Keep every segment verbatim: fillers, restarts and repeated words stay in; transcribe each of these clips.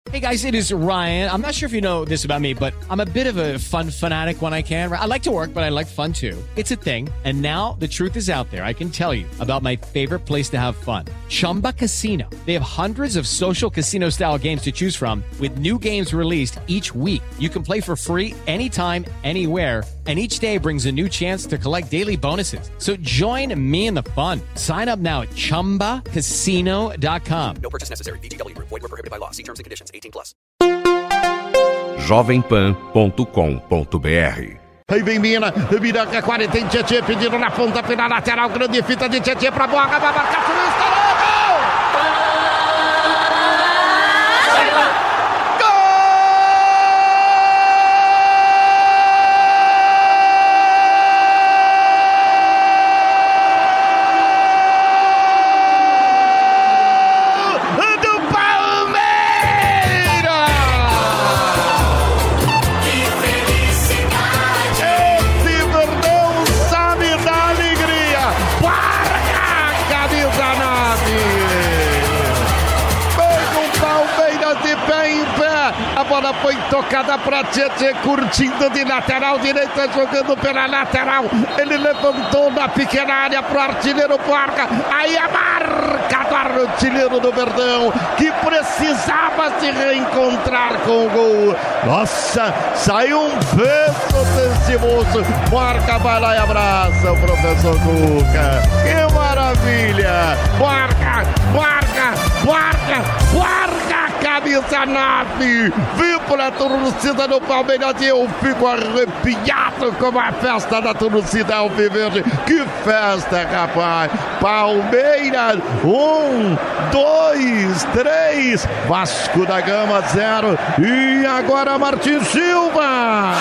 Hey guys, it is Ryan. I'm not sure if you know this about me, but I'm a bit of a fun fanatic when I can. I like to work, but I like fun too. It's a thing. And now the truth is out there. I can tell you about my favorite place to have fun. Chumba Casino. They have hundreds of social casino style games to choose from with new games released each week. You can play for free anytime, anywhere. And each day brings a new chance to collect daily bonuses. So join me in the fun. Sign up now at chumba casino dot com. No purchase necessary. V G W. Void where prohibited by law. See terms and conditions. eighteen plus. jovem pan ponto com ponto b r. Aí vem Mina, Miranga, quarenta, tem Tietê pedindo na ponta, pela lateral, grande fita de Tietê pra bola, vai marcar, estourou, gol! A bola foi tocada para Tietê, curtindo de lateral direita, jogando pela lateral. Ele levantou na pequena área para o artilheiro Borja. Aí a marca do artilheiro do Verdão, que precisava se reencontrar com o gol. Nossa, saiu um peso desse moço. Borja vai lá e abraça o professor Cuca. Que maravilha! Borja, Borja, Borja, Borja! Camisa nove, vibra a torcida do Palmeiras e eu fico arrepiado com a festa da torcida alviverde. Que festa, rapaz! Palmeiras, um, dois, três, Vasco da Gama, zero. E agora Martin Silva!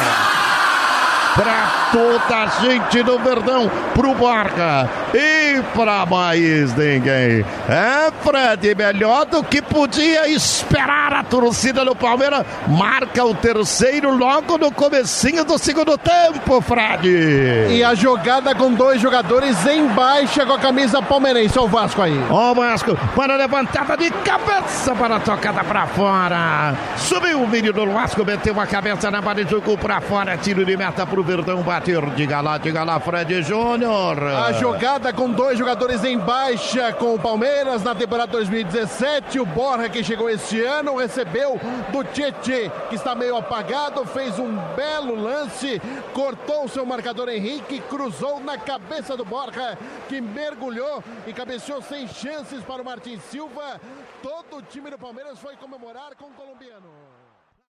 Pra toda a gente do Verdão, pro Borja e pra mais ninguém. É, Fred, melhor do que podia esperar a torcida do Palmeiras. Marca o terceiro logo no comecinho do segundo tempo, Fred. E a jogada com dois jogadores em baixa com a camisa palmeirense. Olha o Vasco aí. Ó o Vasco, para a levantada de cabeça, para a tocada pra fora. Subiu o menino do Vasco, meteu a cabeça na bola e jogou pra fora. Tiro de meta pro Verdão bater. Diga lá, diga lá, Fred Júnior. A jogada com dois jogadores em baixa com o Palmeiras na temporada dois mil e dezessete. O Borja, que chegou este ano, recebeu do Tietê, que está meio apagado, fez um belo lance, cortou o seu marcador Henrique, cruzou na cabeça do Borja, que mergulhou e cabeceou sem chances para o Martin Silva. Todo o time do Palmeiras foi comemorar com o colombiano.